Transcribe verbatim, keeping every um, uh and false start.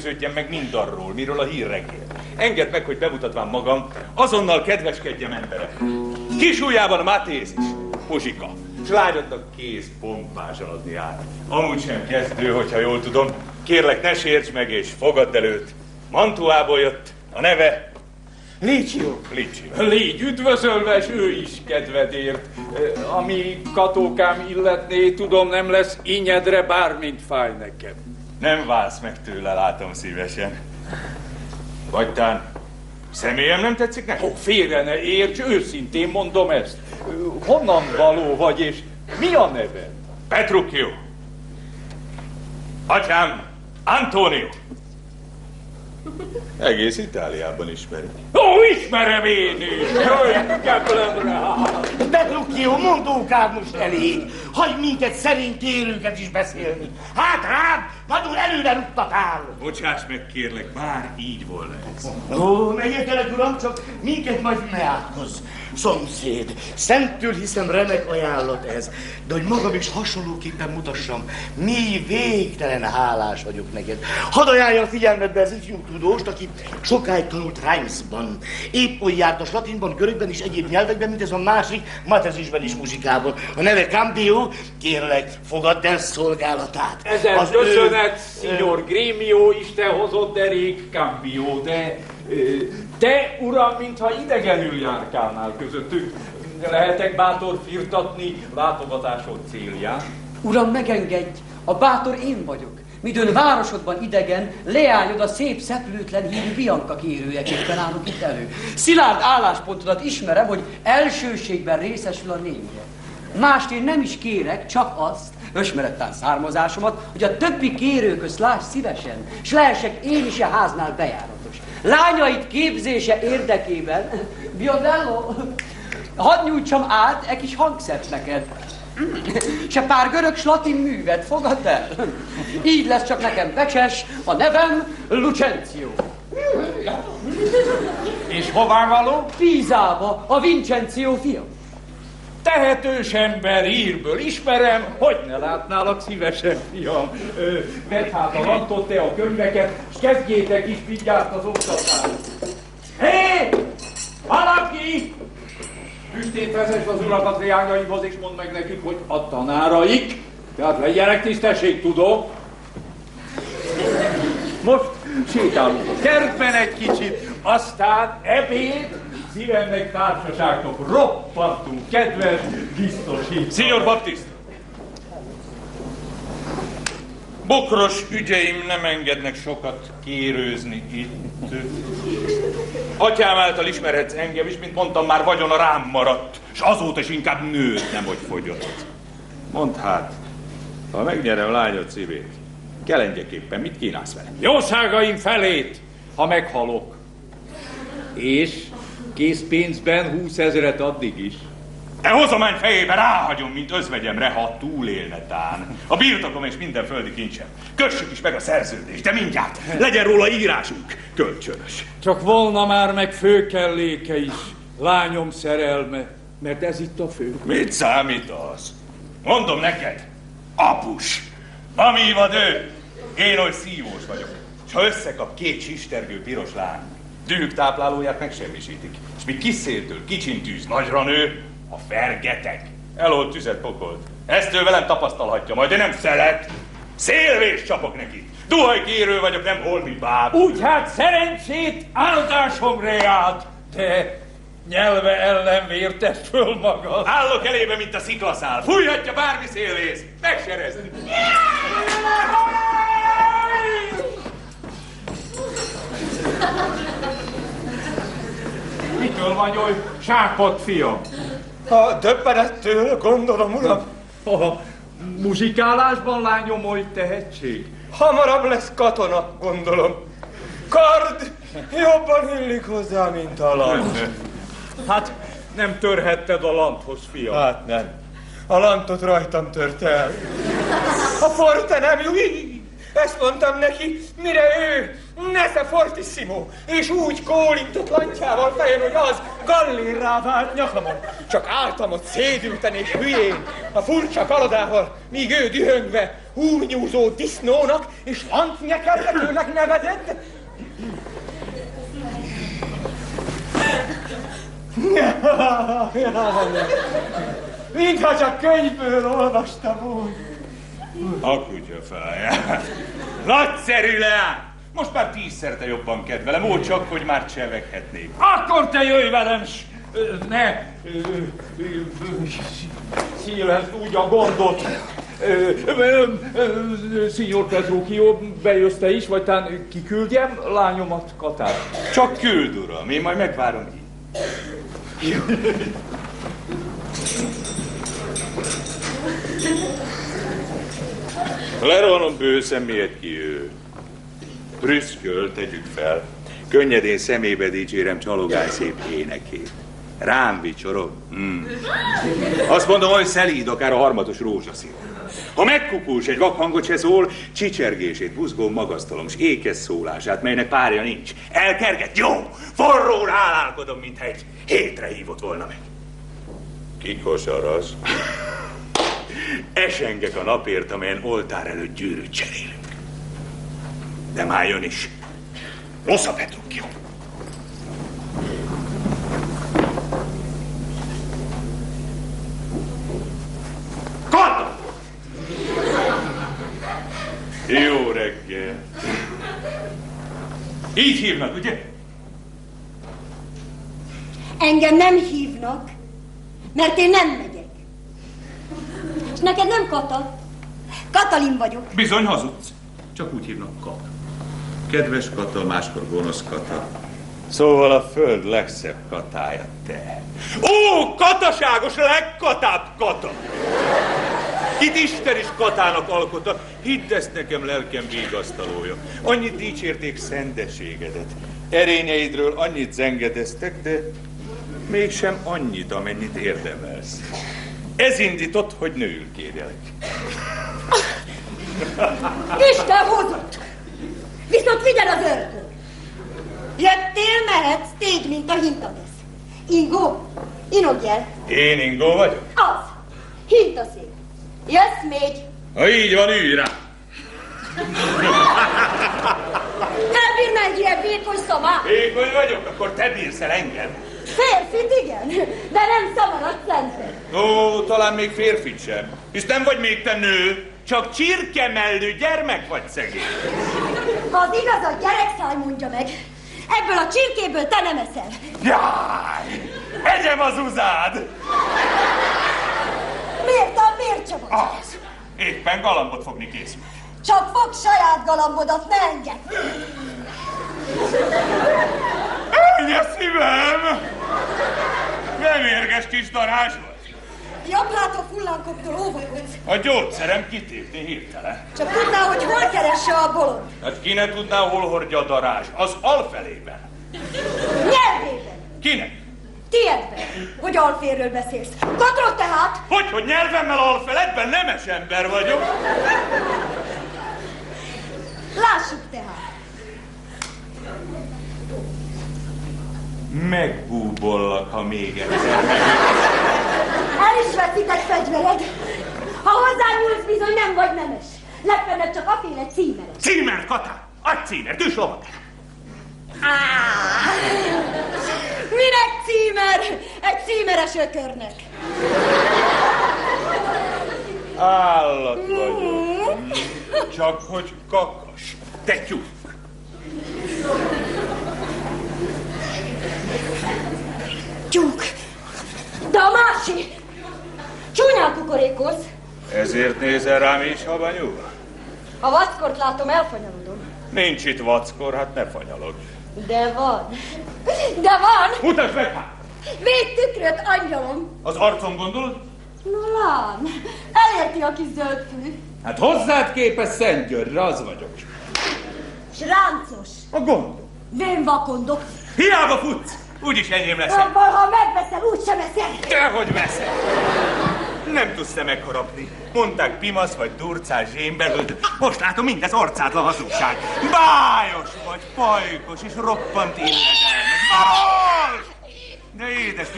győződjem meg mindarról, miről a hír reggel. Engedd meg, hogy bemutatvám magam, azonnal kedveskedjem emberek. Kis ujjában a Matéz is, Muzsika, s lányodnak kész pompásan adni át. Amúgy sem kezdő, hogyha jól tudom. Kérlek, ne sérts meg és fogadd előtt. Mantuából jött, a neve Licio. Licio. Légy üdvözölve, s ő is kedvedért. Ami Katókám illetné, tudom, nem lesz ínyedre, bármint fáj nekem. Nem válsz meg tőle, látom szívesen. Vagy tán személyem nem tetszik neki? Ó, félre ne érts, őszintén mondom ezt. Honnan való vagy, és mi a neved? Petruccio. Atyám, Antonio. Egész Itáliában ismerik. Ó, ismerem én is! Jöjj, keblemre! Petruccio, mondókád most elég! Hagyj minket szerény kérőket is beszélni! Hát rád, nagyon előre rúgtatál! Bocsáss meg, kérlek, bár így volna ez. Ó, megértelek, uram, csak minket majd ne átkozz. Szomszéd, szentől hiszem remek ajánlat ez, de hogy magam is hasonlóképpen mutassam, mi végtelen hálás vagyok neked. Hadd ajánlja a figyelmedbe az ifjú tudóst, aki sokáig tanult Reimsban. Épp oly jártas latinban, görögben és egyéb nyelvekben, mint ez a másik, Matezisben is muzsikában. A neve Cambio, kérlek, fogadd el szolgálatát. Ezen az köszönet, ő... Signor Grémio, Isten hozott derék, Cambio, de... Te, uram, mintha idegenül járkálnál közöttük. Lehetek bátor firtatni látogatásod célján? Uram, megengedj! A bátor én vagyok. Midőn városodban idegen, leányod a szép szeplőtlen hírű Bianca kérőjeképpen állok itt elő. Szilárd álláspontodat ismerem, hogy elsőségben részesül a némje. Mást én nem is kérek, csak azt, ösmerettán származásomat, hogy a többi kérőköz láss szívesen, s lehessek én is a háznál bejáratos. Lányait képzése érdekében, Biondello, hadd nyújtsam át egy kis hangszert neked. Se pár görög s latin művet, fogadd el. Így lesz csak nekem becses, a nevem Lucencio. És hová való? Pízába, a Vincencio fia. Tehetős ember, hírből ismerem, hogy ne látnálak szívesen, fiam. Vedd hát a lantot, te a könyveket, s kezdjétek is mindjárt az oktatást. Hé! Valaki! Füstét vezess az urakat leányaihoz, és mondd meg nekik, hogy a tanáraik, tehát legyenek tisztességtudók. Most sétálunk a kertben egy kicsit, aztán ebéd, szívemnek társaságtok, roppantunk, kedves, biztosít. Signor Baptist! Bokros ügyeim nem engednek sokat kérőzni itt. Atyám által ismerhetsz engem is, mint mondtam, már vagyona rám maradt, s azóta is inkább nőtt, nemhogy fogyott. Mondd hát, ha megnyerem lányod szívét, kelengyeképpen mit kínálsz vele? Jószágaim felét, ha meghalok. És készpénzben húszezret addig is. E hozomány fejébe ráhagyom, mint özvegyemre, ha túlélne tán. A birtokom és minden földi kincsem. Kössük is meg a szerződést, de mindjárt legyen róla írásunk. Kölcsönös. Csak volna már meg főkelléke is, lányom szerelme, mert ez itt a fő. Mit számít az? Mondom neked, apus, ami vad ő, én oly szívós vagyok. S ha összekap két sistergő piros lány, dühük táplálóját megsemmisítik, és mi kis széltől kicsin tűz nagyra nő, a fergeteg. Elolt tüzet pokolt. Ezt ő velem tapasztalhatja majd, de nem szelet. Szélvés csapok neki. Duhajkérő vagyok, nem holmi báb. Úgy hát szerencsét áldásomra járt, de nyelve ellen vérted föl magad. Állok elébe, mint a sziklaszál. Fújhatja bármi szélvész. Megserezni. Mitől vagy oly sápadt, fiam? A döbbenettől, gondolom, uram. A muzsikálásban, lányom, oly tehetség. Hamarabb lesz katona, gondolom. Kard jobban illik hozzá, mint a lant. Hát nem törhetted a lanthoz, fiam. Hát nem. A lantot rajtam tört el. A forte nem jó. Ezt mondtam neki, mire ő ne Persze, fortissimo, és úgy kólintott lantjával fejen, hogy az gallérrá vált nyakamon. Csak álltam ott szédülten és hülyén, a furcsa kaladával, míg ő dühöngve húrnyúzó disznónak és lancnyekeltetőnek nevezett. Mintha csak könyvből olvastam úgy. A kutyafáját. Nagyszerű leány! Most már tízszerte jobban kedvelem, ó, csak hogy már cseveghetnék. Akkor te jöjj velem, s ne szívesd úgy a gondot. Signor Petruccio, bejössz te is, vagy tán kiküldjem lányomat, Katát? Csak küld, uram, én majd megvárom ki. Leronom bőszem, miért ki ő. Prüszköl, tegyük fel. Könnyedén szemébe dicsérem csalogány szép énekét. Rám vicsorog. Mm. Azt mondom, hogy szelíd, akár a harmatos rózsaszín. Ha megkukús, egy vakhangot se szól, csicsergését, buzgón magasztalom, s ékes szólását, melynek párja nincs. Elkerget, jó, forrón hálálkodom, mintha egy hétre hívott volna meg. Kikosaraz. Esengek a napért, amelyen oltár előtt gyűrűt cserélünk. De már jön is. Rossz a Petruccio. Kata! Jó reggel. Így hívnak, ugye? Engem nem hívnak, mert én nem megyek. És neked nem Kata. Katalin vagyok. Bizony hazudsz. Csak úgy hívnak Kata. Kedves Kata, máskor gonosz Kata. Szóval a föld legszebb Katája te. Ó, kataságos, legkatább Kata! Itt Isten is Katának alkotta. Hidd ezt nekem, lelkem vigasztalója. Annyit dicsérték szentességedet. Erényeidről annyit zengedeztek, de mégsem annyit, amennyit érdemelsz. Ez indított, hogy nőül kérjelek. Isten hozott! Viszont figyel az ördög! Jöttél, mehetsz, tégy, mint a hintadesz. Ingo, inogj el. Én Ingo vagyok? Az, hintaszék. Jössz még? Ha így van, ülj rá! Elbírna egy ilyen vékony szamát? Vékony vagyok, akkor te bírsz el engem. Férfit igen, de nem szamarat szented. Ó, talán még férfit sem. Hisz nem vagy még te nő, csak csirkemellő gyermek vagy szegény. Ha az igaz, a gyerekszáj mondja meg, ebből a csirkéből te nem eszel. Jaj! Egyem az uzád! Miért, a miért csak vagy? Az! Éppen galambot fogni készül. Csak fog saját galambodat, ne engedd. Ennyi a szívem! Nem érges kis darázs vagy. Jobb hát a fullánkoktól óvakodsz. A gyógyszerem kitépni hirtelen. Csak tudná, hogy hol keresse a bolond. Hát ki ne tudná, hol hordja a darázs? Az alfelében. Nyelvében. Kinek? Tiedben, hogy alférről beszélsz. Katról tehát? Hogy, hogy nyelvemmel alfeledben nemes ember vagyok? Lássuk tehát. Megbúbollak, ha még egyszer. El is veszitek fegyvered. Ha hozzám nyúlsz, bizony nem vagy nemes. Legfeljebb csak aféle címeres. Címer, Katá! Adj címert, üss lovat! Áh, minek címer? Egy címeres ökörnek. Állat vagyok. Csak hogy kakas. Te tyúk. Tyúk. De a másik. Csúnyán kukorékolsz. Ezért nézel rám is, habanyú? Ha vackort látom, elfanyalodom. Nincs itt vackor, hát ne fanyalodj. De van. De van. Mutasd meg hát! Véd tükröt, angyalom. Az arcom gondolod? Na lám, elérti a kis zöldfülű. Hát hozzád képes Szent Györgyre, az vagyok. S ráncos. A gondom. Vén vakondok. Hiába futsz! Úgyis enyém leszel. Abban, ha megveszel, úgy sem eszel. Dehogy veszed! Nem tudsz te megharapni. Mondták pimasz vagy durcás zsémbelül. Most látom, mindez orcátlan hazugság. Bájos vagy, pajkos és roppant illedelmes. Marol! De édes